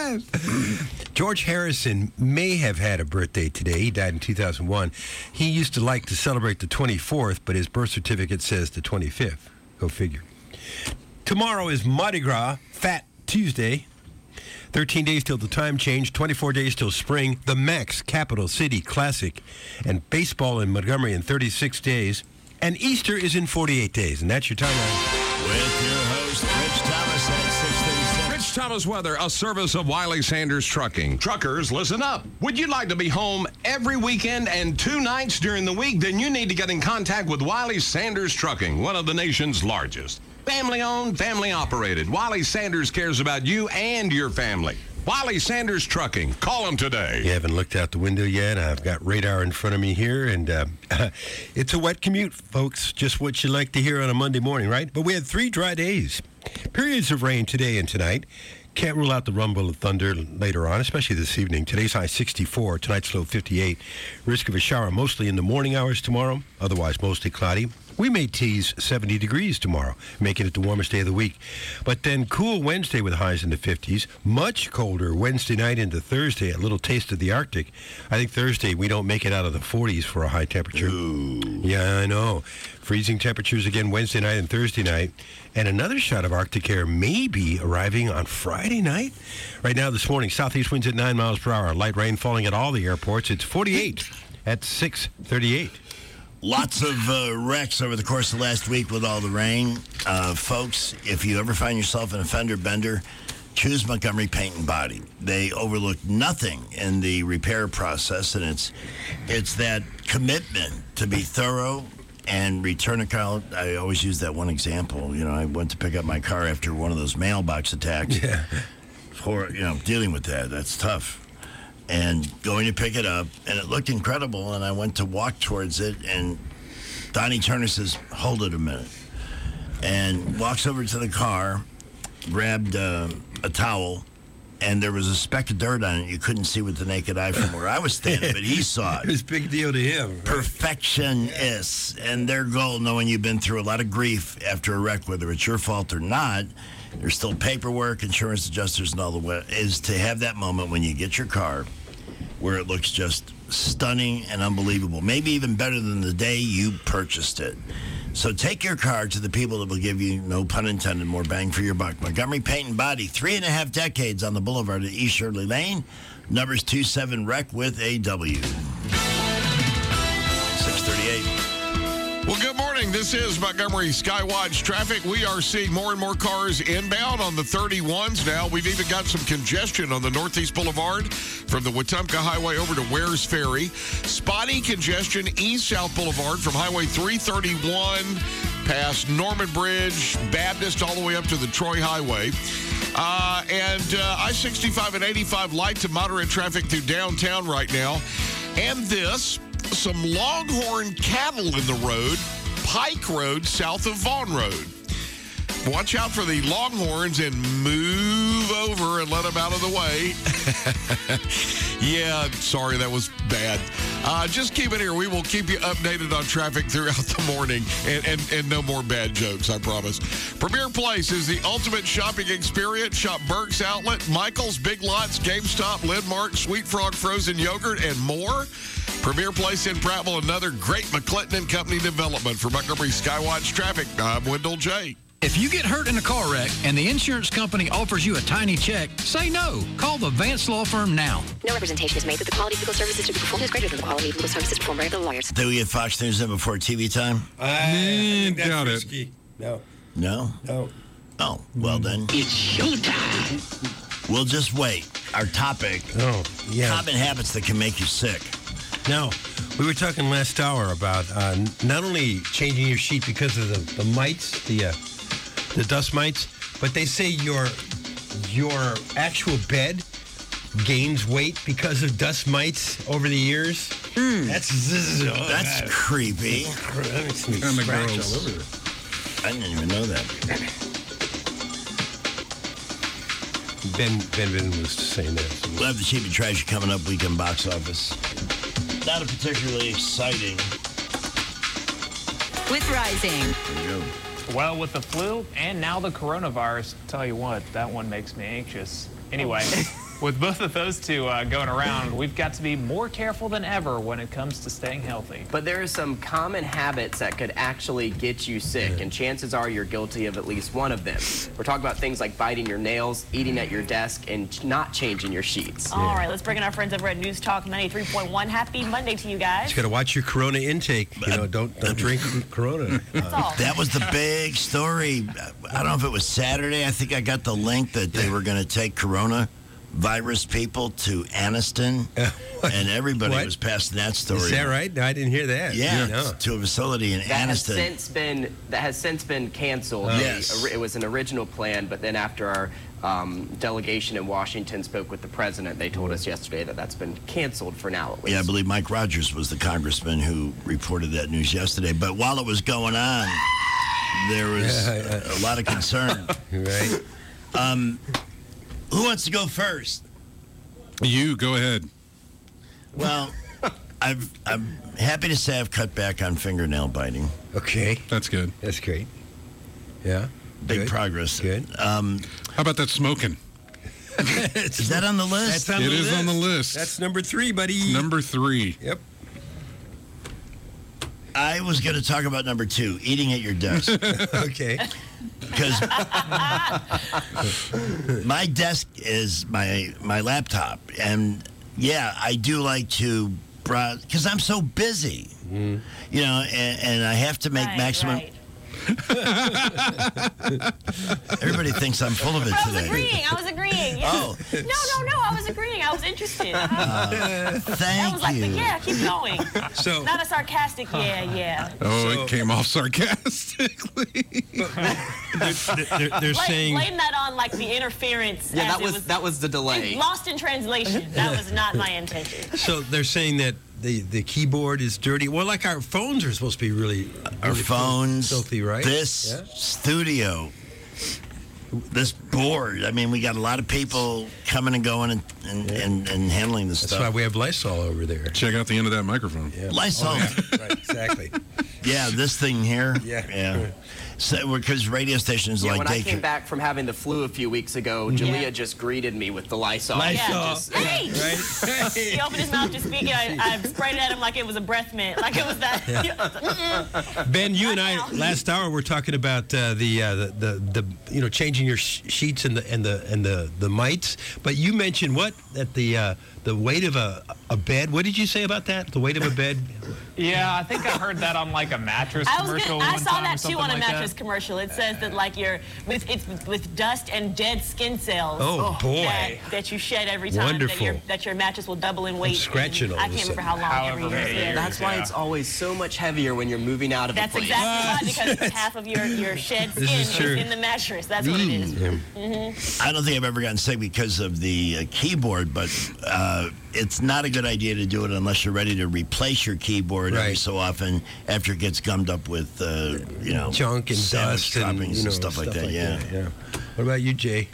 alive. George Harrison may have had a birthday today. He died in 2001. He used to like to celebrate the 24th, but his birth certificate says the 25th. Go figure. Tomorrow is Mardi Gras, Fat Tuesday. 13 days till the time change, 24 days till spring, the Max Capital City Classic, and baseball in Montgomery in 36 days, and Easter is in 48 days, and that's your timeline. With your host, Rich Thomas at 6:36. Rich Thomas weather, a service of Wiley Sanders Trucking. Truckers, listen up. Would you like to be home every weekend and 2 nights during the week? Then you need to get in contact with Wiley Sanders Trucking, one of the nation's largest. Family-owned, family-operated. Wiley Sanders cares about you and your family. Wiley Sanders Trucking. Call him today. You haven't looked out the window yet. I've got radar in front of me here, and it's a wet commute, folks. Just what you like to hear on a Monday morning, right? But we had 3 dry days. Periods of rain today and tonight. Can't rule out the rumble of thunder later on, especially this evening. Today's high 64, tonight's low 58. Risk of a shower mostly in the morning hours tomorrow, otherwise mostly cloudy. We may tease 70 degrees tomorrow, making it the warmest day of the week. But then cool Wednesday with highs in the 50s. Much colder Wednesday night into Thursday, a little taste of the Arctic. I think Thursday we don't make it out of the 40s for a high temperature. Ooh. Yeah, I know. Freezing temperatures again Wednesday night and Thursday night. And another shot of Arctic air may be arriving on Friday night. Right now this morning, southeast winds at 9 miles per hour. Light rain falling at all the airports. It's 48 at 6:38. Lots of wrecks over the course of last week with all the rain. Folks, if you ever find yourself in a fender bender, choose Montgomery Paint and Body. They overlook nothing in the repair process, and it's that commitment to be thorough and return a car. I always use that one example. I went to pick up my car after one of those mailbox attacks. Yeah. For, dealing with that's tough. And going to pick it up, and it looked incredible, and I went to walk towards it, and Donnie Turner says, hold it a minute, and walks over to the car, grabbed a towel, and there was a speck of dirt on it you couldn't see with the naked eye from where I was standing, but he saw it. It was a big deal to him. Right? Perfectionists, and their goal, knowing you've been through a lot of grief after a wreck, whether it's your fault or not, there's still paperwork, insurance adjusters, and all the way, is to have that moment when you get your car where it looks just stunning and unbelievable, maybe even better than the day you purchased it. So take your car to the people that will give you, no pun intended, more bang for your buck. Montgomery Paint and Body, 3.5 decades on the boulevard at East Shirley Lane. Numbers 27-REC with AW. 6:38. Well, good morning. This is Montgomery Skywatch traffic. We are seeing more and more cars inbound on the 31s now. We've even got some congestion on the Northeast Boulevard from the Wetumpka Highway over to Wares Ferry. Spotty congestion east-south Boulevard from Highway 331 past Norman Bridge, Baptist, all the way up to the Troy Highway. And I-65 and 85 light to moderate traffic through downtown right now. And some Longhorn cattle in the road, Pike Road, south of Vaughn Road. Watch out for the Longhorns and move over and let them out of the way. Yeah, sorry, that was bad. Just keep it here. We will keep you updated on traffic throughout the morning, and no more bad jokes, I promise. Premier Place is the ultimate shopping experience. Shop Burke's Outlet, Michael's, Big Lots, GameStop, Lidmark, Sweet Frog Frozen Yogurt, and more. Premier Place in Prattville, another great McClinton and Company development. For Montgomery Skywatch Traffic, I'm Wendell J. If you get hurt in a car wreck and the insurance company offers you a tiny check, say no. Call the Vance Law Firm now. No representation is made that the quality of legal services to be performed is greater than the quality of legal services performed by other lawyers. Do we get Fox News in before TV time? Doubt it. No. No? No. Oh, well then. It's showtime. We'll just wait. our topic. Oh, yeah. Common habits that can make you sick. Now, we were talking last hour about not only changing your sheet because of the mites, the dust mites, but they say your actual bed gains weight because of dust mites over the years. That's creepy. That makes me scratch all over it. I didn't even know that. Ben was saying that. We'll have the Cheap and Trashy coming up weekend box office. Not a particularly exciting. With Rising. There you go. Well, with the flu and now the coronavirus, tell you what, that one makes me anxious. Anyway, with both of those two going around, we've got to be more careful than ever when it comes to staying healthy. But there are some common habits that could actually get you sick, and chances are you're guilty of at least one of them. We're talking about things like biting your nails, eating at your desk, and not changing your sheets. All right, let's bring in our friends over at News Talk 93.1. Happy Monday to you guys. You got to watch your Corona intake. Don't drink Corona. That was the big story. I don't know if it was Saturday. I think I got the link that they were going to take Corona virus people to Anniston, and everybody was passing that story. Is that right? No, I didn't hear that. Yeah, No. to a facility in Anniston. That has since been canceled. Yes. It was an original plan, but then after our delegation in Washington spoke with the president, they told us yesterday that that's been canceled for now, at least. Yeah, I believe Mike Rogers was the congressman who reported that news yesterday. But while it was going on, there was a lot of concern. Right. Who wants to go first? You, go ahead. Well, I'm happy to say I've cut back on fingernail biting. Okay. That's good. That's great. Yeah. Big progress. Good. How about that smoking? Is that on the list? That's on It the is list. on the list. That's number 3, buddy. Number 3. Yep. I was going to talk about number 2, eating at your desk. Okay. Because my desk is my laptop. And, yeah, I do like to browse, because I'm so busy. You know, and I have to make maximum... Right. Everybody thinks I'm full of it today. I was agreeing. Yes. Oh. No, I was agreeing. I was interested. Thank I was like, you. yeah, keep going. So, not a sarcastic, yeah. Oh, it came off sarcastically. They're saying... Blame that on, like, the interference. Yeah, that was the delay. Lost in translation. That was not my intention. So they're saying that the keyboard is dirty. Well, like our phones are supposed to be really Our phones, filthy, right? This studio, this board. I mean, we got a lot of people coming and going and handling this That's stuff. why we have Lysol over there. Check out the end of that microphone. Yeah. Lysol. Right, exactly. Yeah, this thing here. Yeah. So, because radio stations Yeah, like when I came back from having the flu a few weeks ago, Jalea just greeted me with the Lysol. Hey! He opened his mouth to speak, and I sprayed it at him like it was a breath mint, like it was that. Ben, you and I last hour were talking about the changing your sheets and the mites, but you mentioned what that the weight of a bed. What did you say about that? The weight of a bed? Yeah, I think I heard that on like a mattress commercial. I one saw time that or something too on a like mattress that. commercial. It says that like it's with dust and dead skin cells. Oh, boy. That you shed every time. Wonderful. That your mattress will double in weight. I'm scratching all I of a can't remember sudden. how long every year is. That's why it's always so much heavier when you're moving out of That's a place. exactly why, because half of your shed This skin is is true. in the mattress. That's what it is. Mm-hmm. I don't think I've ever gotten sick because of the keyboard, but it's not a good idea to do it unless you're ready to replace your keyboard every so often after it gets gummed up with, junk and sandwich dust and droppings and stuff like that. Yeah. What about you, Jay?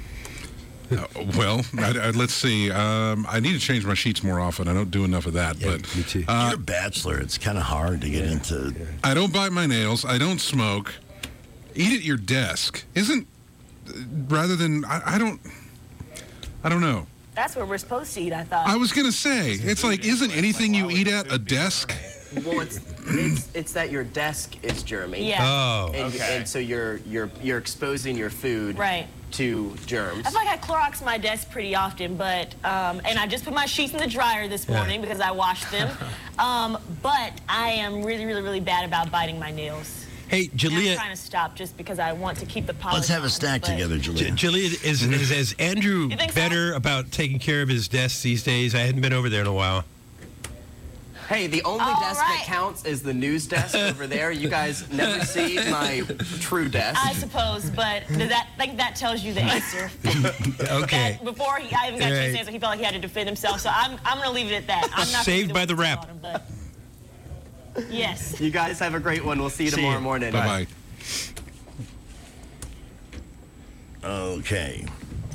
Well, let's see. I need to change my sheets more often. I don't do enough of that. But me too. You're a bachelor. It's kind of hard to get into. I don't bite my nails. I don't smoke. Eat at your desk. Isn't rather than I don't know. That's where we're supposed to eat, I thought. I was gonna say it's like isn't anything you eat at a desk? Well, it's that your desk is germy. Yeah. Oh, and so you're exposing your food to germs. I feel like I Clorox my desk pretty often, but and I just put my sheets in the dryer this morning because I washed them. But I am really, really, really bad about biting my nails. Hey, And Jalea. I'm trying to stop just because I want to keep the polish. Let's have a on, stack but- together, Jalea. Jalea, is Andrew You think so? better about taking care of his desk these days? I hadn't been over there in a while. Hey, the only All desk right. that counts is the news desk over there. You guys never see my true desk. I suppose, but I think that tells you the answer. Okay. Before I even got to Right. his answer, he felt like he had to defend himself. So I'm going to leave it at that. I'm not Saved gonna by do the anything rap. on him, but yes. You guys have a great one. We'll see you See tomorrow you. morning. Bye-bye. Okay.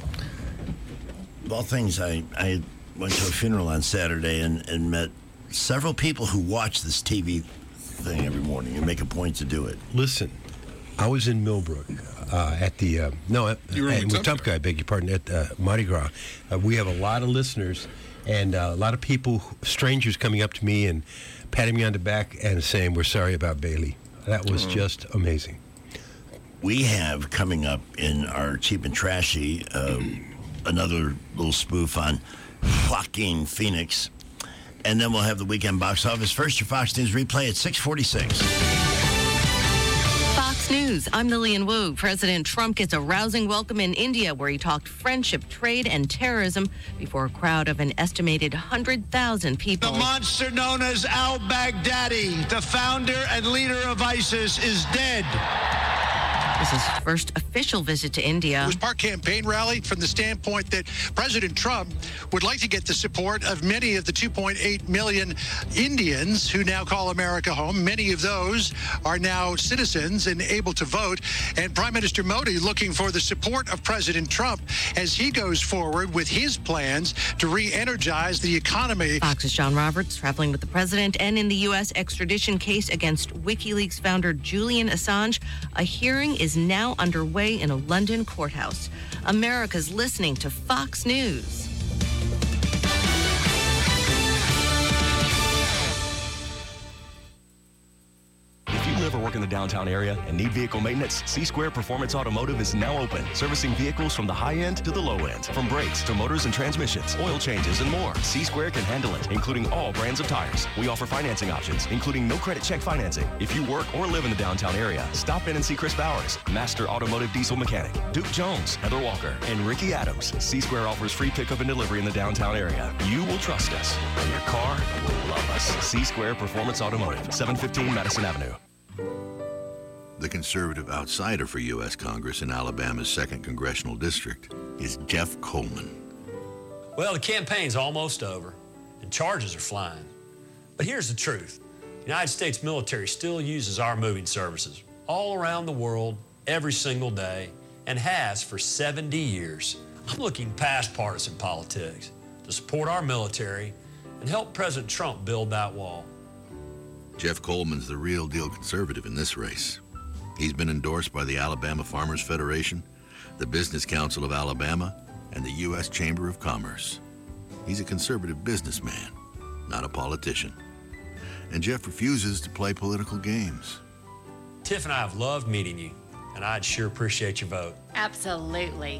Of all things, I went to a funeral on Saturday and met several people who watch this TV thing every morning and make a point to do it. Listen, I was in Millbrook at the You were in Wetumpka, I beg your pardon, at Mardi Gras. We have a lot of listeners and a lot of people, strangers coming up to me and patting me on the back and saying, "We're sorry about Bailey." That was just amazing. We have coming up in our Cheap and Trashy another little spoof on Joaquin Phoenix. And then we'll have the weekend box office. First, your Fox News replay at 6:46. Fox News, I'm Lillian Wu. President Trump gets a rousing welcome in India, where he talked friendship, trade, and terrorism before a crowd of an estimated 100,000 people. The monster known as al-Baghdadi, the founder and leader of ISIS, is dead. This is his first official visit to India. It was part campaign rally from the standpoint that President Trump would like to get the support of many of the 2.8 million Indians who now call America home. Many of those are now citizens and able to vote. And Prime Minister Modi looking for the support of President Trump as he goes forward with his plans to re-energize the economy. Fox's John Roberts traveling with the president, and in the U.S. extradition case against WikiLeaks founder Julian Assange, a hearing is now underway in a London courthouse. America's listening to Fox News. If you live or work in the downtown area and need vehicle maintenance, C-Square Performance Automotive is now open, servicing vehicles from the high end to the low end. From brakes to motors and transmissions, oil changes, and more, C-Square can handle it, including all brands of tires. We offer financing options, including no credit check financing. If you work or live in the downtown area, stop in and see Chris Bowers, Master Automotive Diesel Mechanic, Duke Jones, Heather Walker, and Ricky Adams. C-Square offers free pickup and delivery in the downtown area. You will trust us, and your car will love us. C-Square Performance Automotive, 715 Madison Avenue. The conservative outsider for U.S. Congress in Alabama's 2nd Congressional District is Jeff Coleman. Well, the campaign's almost over, and charges are flying. But here's the truth. The United States military still uses our moving services all around the world, every single day, and has for 70 years. I'm looking past partisan politics to support our military and help President Trump build that wall. Jeff Coleman's the real deal conservative in this race. He's been endorsed by the Alabama Farmers Federation, the Business Council of Alabama, and the U.S. Chamber of Commerce. He's a conservative businessman, not a politician. And Jeff refuses to play political games. Tiff and I have loved meeting you, and I'd sure appreciate your vote. Absolutely.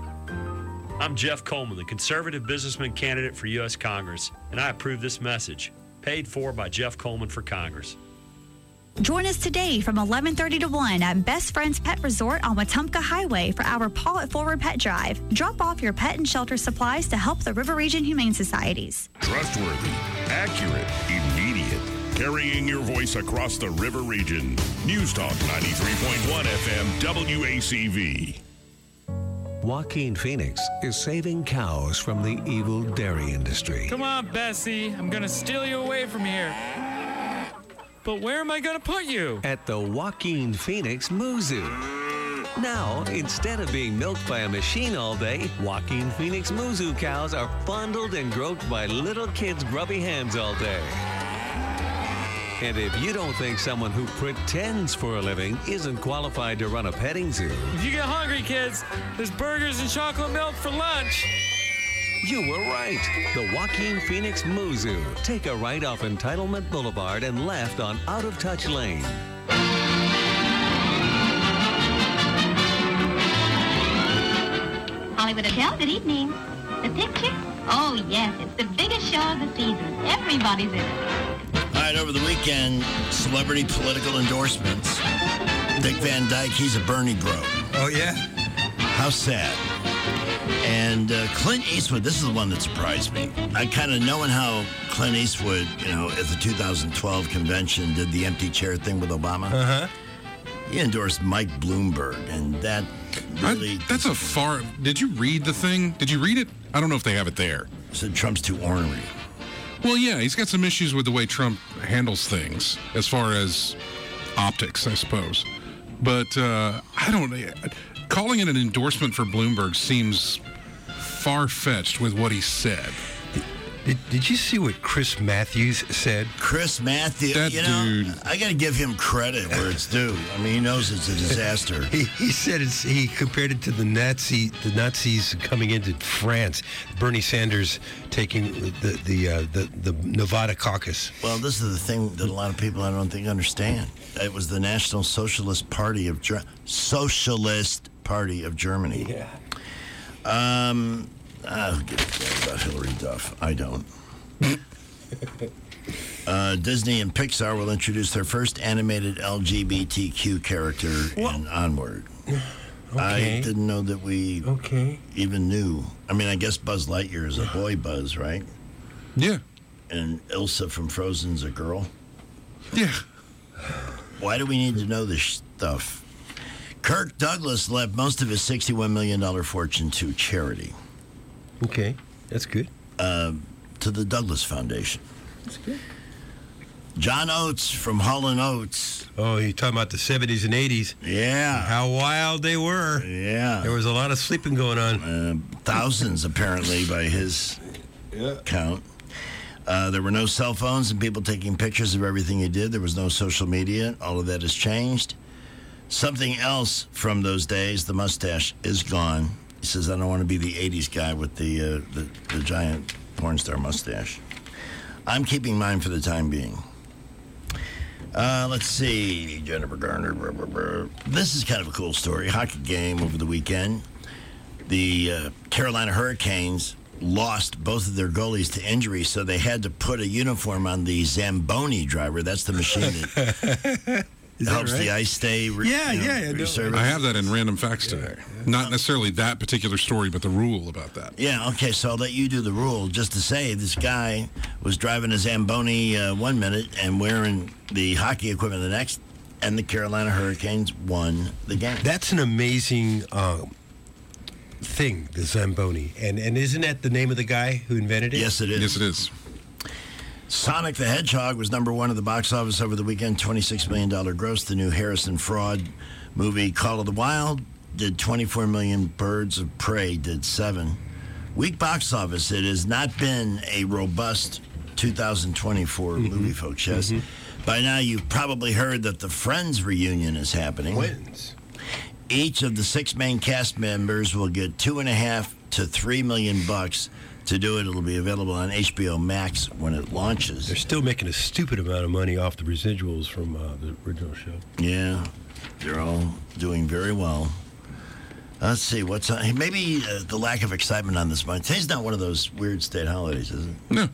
I'm Jeff Coleman, the conservative businessman candidate for U.S. Congress, and I approve this message, paid for by Jeff Coleman for Congress. Join us today from 11:30 to 1 at Best Friends Pet Resort on Wetumpka Highway for our Paw It Forward Pet Drive. Drop off your pet and shelter supplies to help the River Region Humane Societies. Trustworthy, accurate, immediate. Carrying your voice across the River Region. News Talk 93.1 FM WACV. Joaquin Phoenix is saving cows from the evil dairy industry. Come on, Bessie. I'm going to steal you away from here. But where am I going to put you? At the Joaquin Phoenix Moo Zoo. Now, instead of being milked by a machine all day, Joaquin Phoenix Moo Zoo cows are fondled and groped by little kids' grubby hands all day. And if you don't think someone who pretends for a living isn't qualified to run a petting zoo, If you get hungry, kids, there's burgers and chocolate milk for lunch. you were right. The Joaquin Phoenix Moo Zoo. Take a right off Entitlement Boulevard and left on Out of Touch Lane. Hollywood Hotel, good evening. The picture? Oh, yes, it's the biggest show of the season. Everybody's in it. right, over the weekend, celebrity political endorsements. Dick Van Dyke, he's a Bernie bro. Oh, yeah? How sad. And Clint Eastwood, this is the one that surprised me. I kind of knowing how Clint Eastwood, at the 2012 convention did the empty chair thing with Obama. Uh-huh. He endorsed Mike Bloomberg, and that really... Did you read the thing? Did you read it? I don't know if they have it there. Said Trump's too ornery. Well, yeah, he's got some issues with the way Trump handles things as far as optics, I suppose. But calling it an endorsement for Bloomberg seems far-fetched with what he said. Did you see what Chris Matthews said? Chris Matthews, that dude. I got to give him credit where it's due. I mean, he knows it's a disaster. he said he compared it to the Nazis coming into France. Bernie Sanders taking the Nevada caucus. Well, this is the thing that a lot of people I don't think understand. It was the National Socialist Party of Germany. Yeah. I'll give a damn about Hillary Duff. I don't. Disney and Pixar will introduce their first animated LGBTQ character in Onward. Okay. I didn't know that we even knew. I mean, I guess Buzz Lightyear is a boy Buzz, right? Yeah. And Elsa from Frozen's a girl? Yeah. Why do we need to know this stuff? Kirk Douglas left most of his $61 million fortune to charity. Okay, that's good. To the Douglas Foundation. That's good. John Oates from Hall & Oates. Oh, you're talking about the 70s and 80s. Yeah. How wild they were. Yeah. There was a lot of sleeping going on. Thousands, apparently, by his count. There were no cell phones and people taking pictures of everything he did. There was no social media. All of that has changed. Something else from those days, the mustache, is gone. He says, I don't want to be the 80s guy with the giant porn star mustache. I'm keeping mine for the time being. Let's see. Jennifer Garner. This is kind of a cool story. Hockey game over the weekend. The Carolina Hurricanes lost both of their goalies to injury, so they had to put a uniform on the Zamboni driver. That's the machine that... helps the ice stay. Resurface. I have that in random facts today. Not necessarily that particular story, but the rule about that. Yeah, okay, so I'll let you do the rule. Just to say, this guy was driving a Zamboni 1 minute and wearing the hockey equipment the next, and the Carolina Hurricanes won the game. That's an amazing thing, the Zamboni. And isn't that the name of the guy who invented it? Yes, it is. Yes, it is. Sonic the Hedgehog was number one at the box office over the weekend, $26 million gross. The new Harrison Ford movie, Call of the Wild, did 24 million. Birds of Prey did 7. Weak box office. It has not been a robust 2024 movie, folks. Yes. By now, you've probably heard that the Friends reunion is happening. Twins. Each of the 6 main cast members will get $2.5 to $3 million to do it. It'll be available on HBO Max when it launches. They're still making a stupid amount of money off the residuals from the original show. Yeah, they're all doing very well. Let's see, what's on? Maybe the lack of excitement on this month. Today's not one of those weird state holidays, is it? No.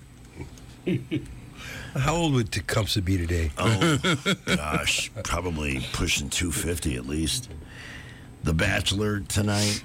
How old would Tecumseh be today? Oh, gosh, probably pushing 250 at least. The Bachelor tonight.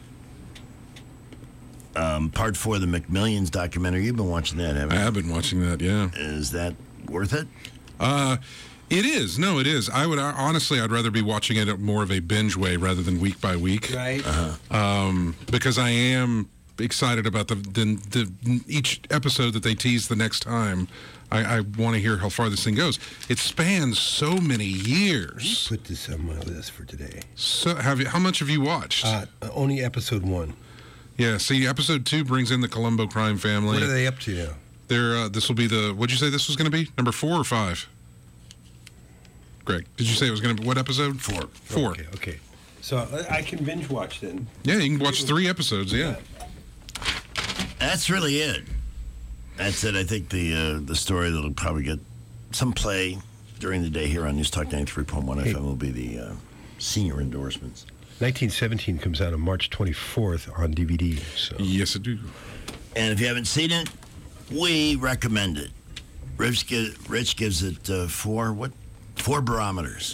Part 4 of the McMillions documentary. You've been watching that, haven't you? I have been watching that, yeah. Is that worth it? It is. No, it is. I would honestly, I'd rather be watching it at more of a binge way rather than week by week. Right. Because I am excited about the each episode that they tease the next time. I want to hear how far this thing goes. It spans so many years. Put this on my list for today. So, how much have you watched? Only episode 1. Yeah, see, episode 2 brings in the Colombo crime family. What are they up to now? They're this will be what'd you say this was going to be? Number 4 or 5? Greg, did you say it was going to be what episode? 4. 4. Okay. So I can binge watch then. Yeah, you can watch 3 episodes, yeah. That's really it. That's it. I think the story that'll probably get some play during the day here on News Talk 93.1 FM will be the senior endorsements. 1917 comes out on March 24th on DVD. So. Yes, I do. And if you haven't seen it, we recommend it. Rich gives it 4 barometers.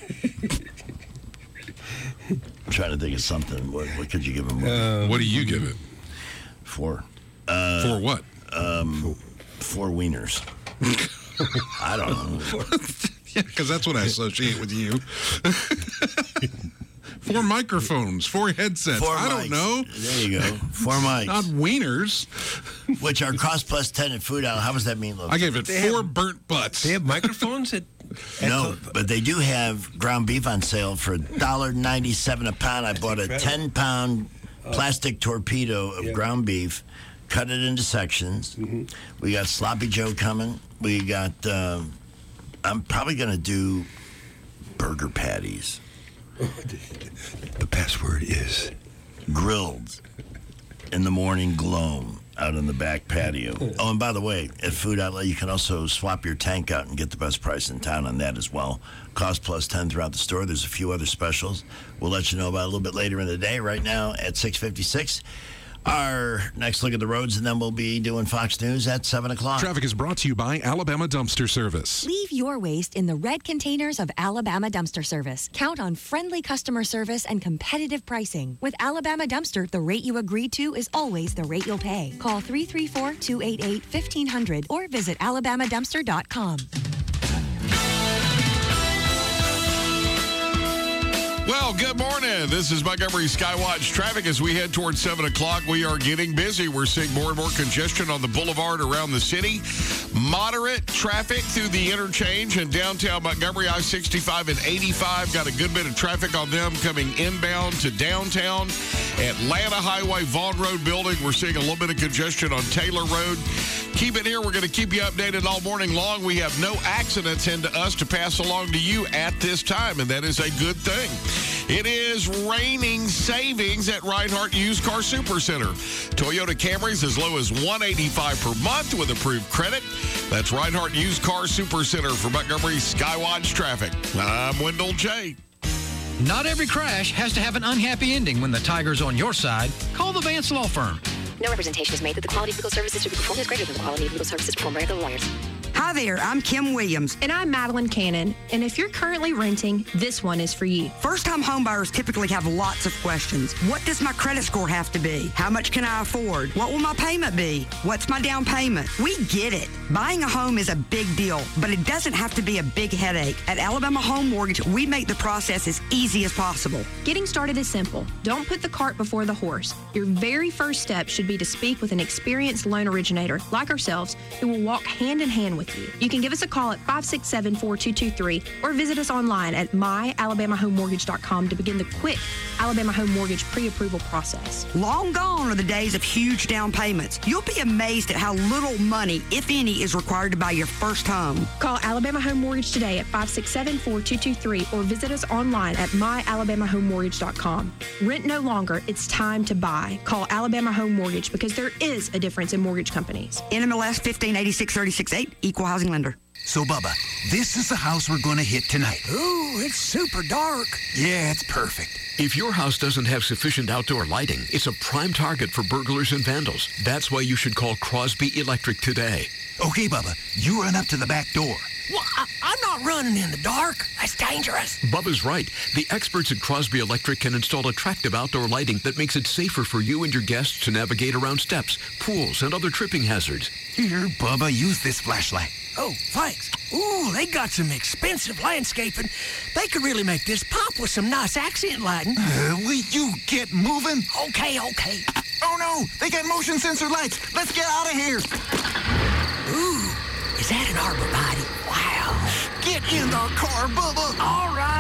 I'm trying to think of something. What could you give him? What do you give it? 4. 4 what? 4 wieners. I don't know. Yeah, because that's what I associate with you. 4 microphones, 4 headsets. 4 I don't mics. know. There you go. 4 mics. Not wieners. Which are cost plus 10 at Food Outlet. How does that mean, Logan? I gave it 4 burnt butts. They have microphones at No, but they do have ground beef on sale for $1.97 a pound. I bought a 10-pound plastic torpedo of ground beef, cut it into sections. Mm-hmm. We got Sloppy Joe coming. We got, I'm probably going to do burger patties. The password is grilled in the morning gloam out on the back patio. Oh, and by the way, at Food Outlet, you can also swap your tank out and get the best price in town on that as well. Cost plus 10 throughout the store. There's a few other specials we'll let you know about a little bit later in the day. Right now at 6:56. Our next look at the roads, and then we'll be doing Fox News at 7 o'clock. Traffic is brought to you by Alabama Dumpster Service. Leave your waste in the red containers of Alabama Dumpster Service. Count on friendly customer service and competitive pricing. With Alabama Dumpster, the rate you agreed to is always the rate you'll pay. Call 334-288-1500 or visit alabamadumpster.com. Well, good morning. This is Montgomery Skywatch traffic. As we head towards 7 o'clock, we are getting busy. We're seeing more and more congestion on the boulevard around the city. Moderate traffic through the interchange in downtown Montgomery. I-65 and 85 got a good bit of traffic on them coming inbound to downtown. Atlanta Highway, Vaughn Road building. We're seeing a little bit of congestion on Taylor Road. Keep it here. We're going to keep you updated all morning long. We have no accidents into us to pass along to you at this time, and that is a good thing. It is raining savings at Reinhardt Used Car Supercenter. Toyota Camrys as low as $185 per month with approved credit. That's Reinhardt Used Car Supercenter for Montgomery Skywatch traffic. I'm Wendell J. Not every crash has to have an unhappy ending when the tiger's on your side. Call the Vance Law Firm. No representation is made that the quality of legal services to be performed is greater than the quality of legal services performed by other lawyers. Hi there, I'm Kim Williams. And I'm Madeline Cannon. And if you're currently renting, this one is for you. First-time homebuyers typically have lots of questions. What does my credit score have to be? How much can I afford? What will my payment be? What's my down payment? We get it. Buying a home is a big deal, but it doesn't have to be a big headache. At Alabama Home Mortgage, we make the process as easy as possible. Getting started is simple. Don't put the cart before the horse. Your very first step should be to speak with an experienced loan originator like ourselves who will walk hand in hand with you. You can give us a call at 567-4223 or visit us online at myalabamahomemortgage.com to begin the quick Alabama Home Mortgage pre-approval process. Long gone are the days of huge down payments. You'll be amazed at how little money, if any, is required to buy your first home. Call Alabama Home Mortgage today at 567-4223 or visit us online at myalabamahomemortgage.com. Rent no longer. It's time to buy. Call Alabama Home Mortgage because there is a difference in mortgage companies. NMLS 1586368, Equal Housing Lender. So, Bubba, this is the house we're going to hit tonight. Ooh, it's super dark. Yeah, it's perfect. If your house doesn't have sufficient outdoor lighting, it's a prime target for burglars and vandals. That's why you should call Crosby Electric today. Okay, Bubba, you run up to the back door. Well, I'm not running in the dark. That's dangerous. Bubba's right. The experts at Crosby Electric can install attractive outdoor lighting that makes it safer for you and your guests to navigate around steps, pools, and other tripping hazards. Here, Bubba, use this flashlight. Oh, thanks. Ooh, they got some expensive landscaping. They could really make this pop with some nice accent lighting. Will you get moving? Okay. Oh, no, they got motion sensor lights. Let's get out of here. Ooh, is that an arborvitae? Wow. Get in the car, Bubba. All right.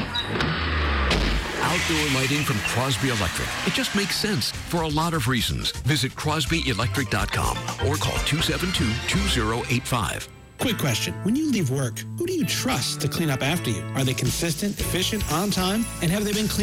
Outdoor lighting from Crosby Electric. It just makes sense for a lot of reasons. Visit crosbyelectric.com or call 272-2085. Quick question. When you leave work, who do you trust to clean up after you? Are they consistent, efficient, on time? And have they been cleaning